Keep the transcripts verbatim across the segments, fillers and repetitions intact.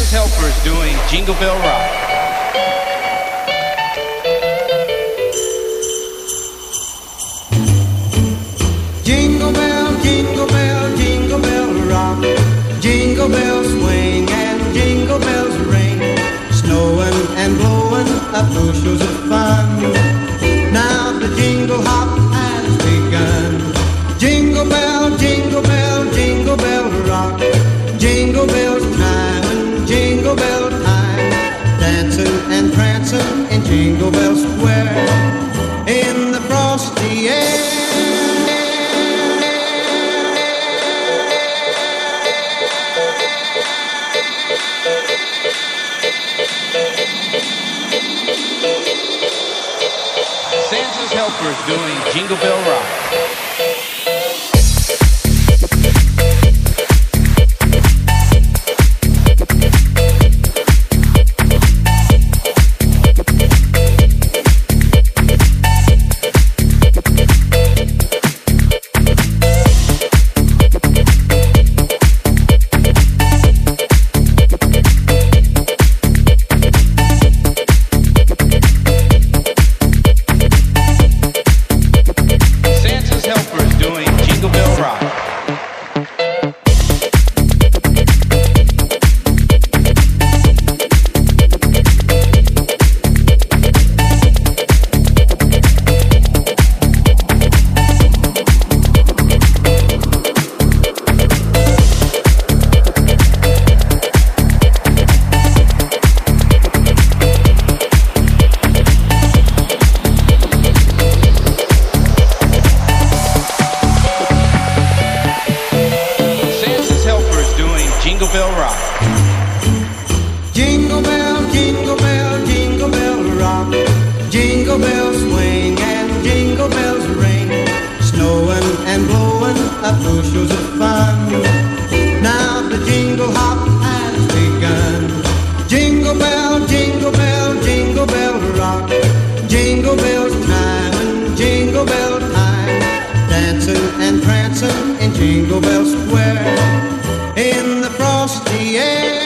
Santa's Helpers doing Jingle Bell Rock. Jingle bell, jingle bell, jingle bell rock. Jingle bells swing and jingle bells ring. Snowing and blowing up bushels of fun. Now the jingle hop has begun. Jingle bell, jingle bell, jingle bell rock. Jingle bells chime and jingle bell time. Dancing and prancing in Jingle Bell Square. In the frosty air. Santa's Helpers doing Jingle Bell Rock. Jingle Bell Rock. Jingle bell, jingle bell, jingle bell rock. Jingle bells swing and jingle bells ring. Snowing and blowing up bushels of fun. Now the jingle hop has begun. Jingle bell, jingle bell, jingle bell rock. Jingle bells chime and jingle bell time. Dancing and prancing in Jingle Bell Square. In the frosty air.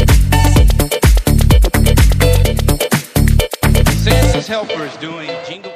Helpers doing Jingle